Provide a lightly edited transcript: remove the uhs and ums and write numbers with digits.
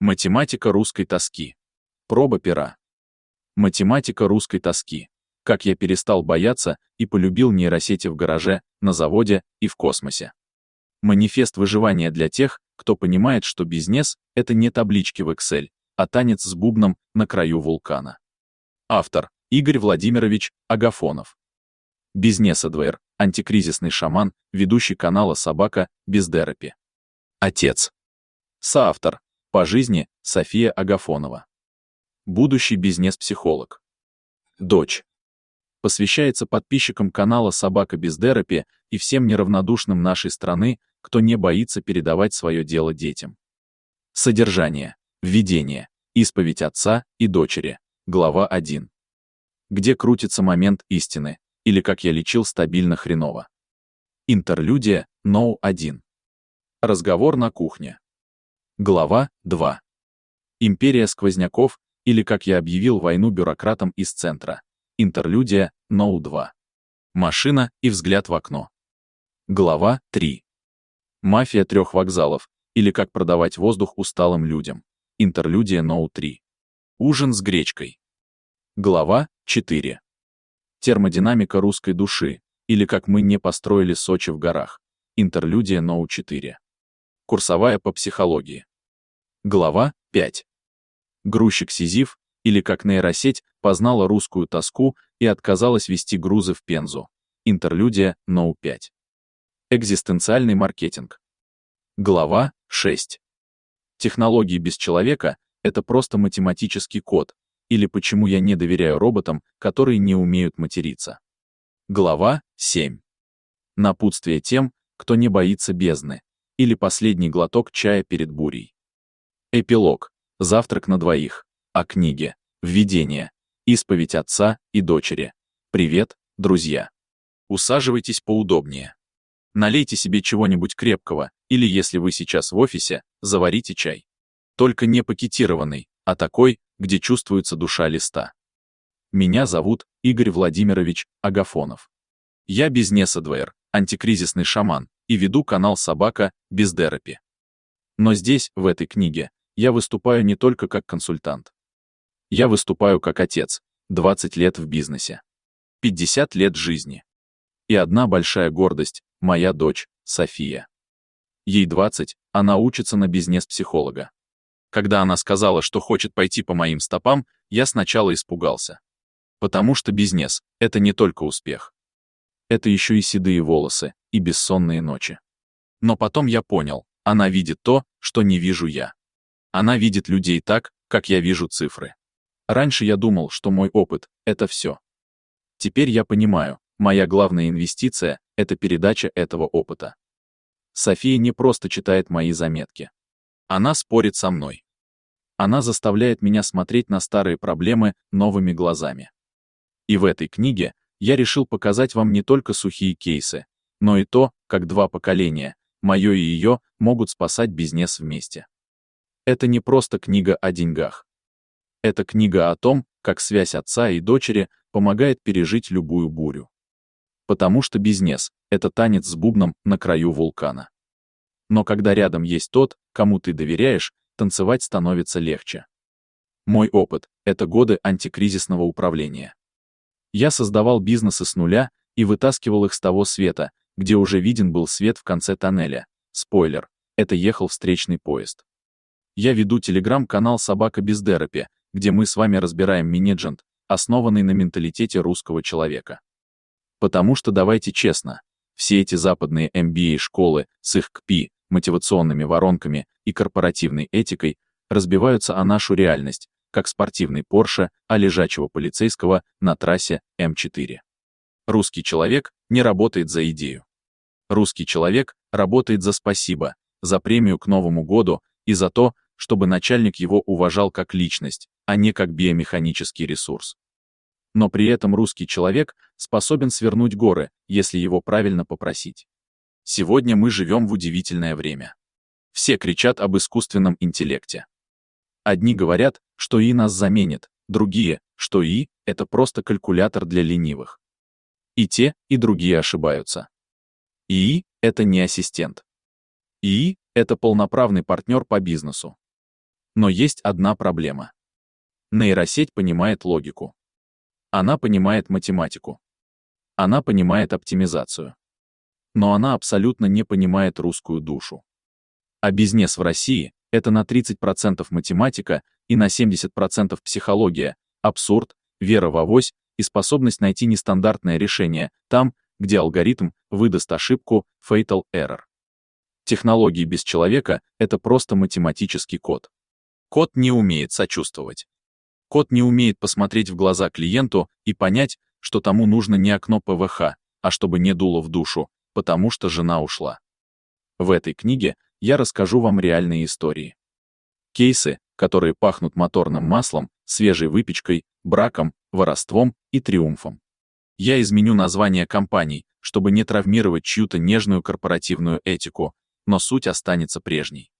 Математика русской тоски. Проба пера. Математика русской тоски. Как я перестал бояться и полюбил нейросети в гараже, на заводе и в космосе. Манифест выживания для тех, кто понимает, что бизнес — это не таблички в Excel, а танец с бубном на краю вулкана. Автор — Игорь Владимирович Агафонов. Бизнес-адвайр, антикризисный шаман, ведущий канала «Собака без терапии». Отец. Соавтор. По жизни София Агафонова. Будущий бизнес-психолог. Дочь. Посвящается подписчикам канала «Собака без терапии» и всем неравнодушным нашей страны, кто не боится передавать свое дело детям. Содержание. Введение. Исповедь отца и дочери. Глава 1. Где крутится момент истины, или как я лечил стабильно хреново. Интерлюдия, No. 1. Разговор на кухне. Глава 2. Империя сквозняков, или как я объявил войну бюрократам из центра. Интерлюдия, No. 2. Машина и взгляд в окно. Глава 3. Мафия 3 вокзалов, или как продавать воздух усталым людям. Интерлюдия, No. 3. Ужин с гречкой. Глава 4. Термодинамика русской души, или как мы не построили Сочи в горах. Интерлюдия, No. 4. Курсовая по психологии. Глава 5. Грузчик Сизиф, или как нейросеть познала русскую тоску и отказалась везти грузы в Пензу. Интерлюдия, No. 5. Экзистенциальный маркетинг. Глава 6. Технологии без человека — это просто математический код, или почему я не доверяю роботам, которые не умеют материться. Глава 7. Напутствие тем, кто не боится бездны, или последний глоток чая перед бурей. Эпилог. Завтрак на двоих. О книге. Введение. Исповедь отца и дочери. Привет, друзья. Усаживайтесь поудобнее. Налейте себе чего-нибудь крепкого, или если вы сейчас в офисе, заварите чай. Только не пакетированный, а такой, где чувствуется душа листа. Меня зовут Игорь Владимирович Агафонов. Я бизнес-адвайр, антикризисный шаман, и веду канал «Собака без терапии». Но здесь, в этой книге, я выступаю не только как консультант. Я выступаю как отец, 20 лет в бизнесе, 50 лет жизни. И одна большая гордость — моя дочь, София. Ей 20, она учится на бизнес-психолога. Когда она сказала, что хочет пойти по моим стопам, я сначала испугался. Потому что бизнес — это не только успех. Это еще и седые волосы, и бессонные ночи. Но потом я понял, она видит то, что не вижу я. Она видит людей так, как я вижу цифры. Раньше я думал, что мой опыт — это все. Теперь я понимаю, моя главная инвестиция — это передача этого опыта. София не просто читает мои заметки. Она спорит со мной. Она заставляет меня смотреть на старые проблемы новыми глазами. И в этой книге я решил показать вам не только сухие кейсы, но и то, как два поколения, мое и ее, могут спасать бизнес вместе. Это не просто книга о деньгах. Это книга о том, как связь отца и дочери помогает пережить любую бурю. Потому что бизнес — это танец с бубном на краю вулкана. Но когда рядом есть тот, кому ты доверяешь, танцевать становится легче. Мой опыт — это годы антикризисного управления. Я создавал бизнесы с нуля и вытаскивал их с того света, где уже виден был свет в конце тоннеля. Спойлер — это ехал встречный поезд. Я веду телеграм-канал «Собака без терапии», где мы с вами разбираем менеджмент, основанный на менталитете русского человека. Потому что, давайте честно, все эти западные MBA-школы с их КПИ, мотивационными воронками и корпоративной этикой разбиваются о нашу реальность, как спортивный Порше о лежачего полицейского на трассе М4. Русский человек не работает за идею. Русский человек работает за спасибо, за премию к Новому году и за то, чтобы начальник его уважал как личность, а не как биомеханический ресурс. Но при этом русский человек способен свернуть горы, если его правильно попросить. Сегодня мы живем в удивительное время. Все кричат об искусственном интеллекте. Одни говорят, что ИИ нас заменит, другие, что ИИ — это просто калькулятор для ленивых. И те, и другие ошибаются. ИИ — это не ассистент. ИИ — это полноправный партнер по бизнесу. Но есть одна проблема. Нейросеть понимает логику. Она понимает математику. Она понимает оптимизацию. Но она абсолютно не понимает русскую душу. А бизнес в России — это на 30% математика и на 70% психология, абсурд, вера в авось и способность найти нестандартное решение там, где алгоритм выдаст ошибку, fatal error. Технологии без человека — это просто математический код. Код не умеет сочувствовать. Код не умеет посмотреть в глаза клиенту и понять, что тому нужно не окно ПВХ, а чтобы не дуло в душу, потому что жена ушла. В этой книге я расскажу вам реальные истории. Кейсы, которые пахнут моторным маслом, свежей выпечкой, браком, воровством и триумфом. Я изменю название компаний, чтобы не травмировать чью-то нежную корпоративную этику, но суть останется прежней.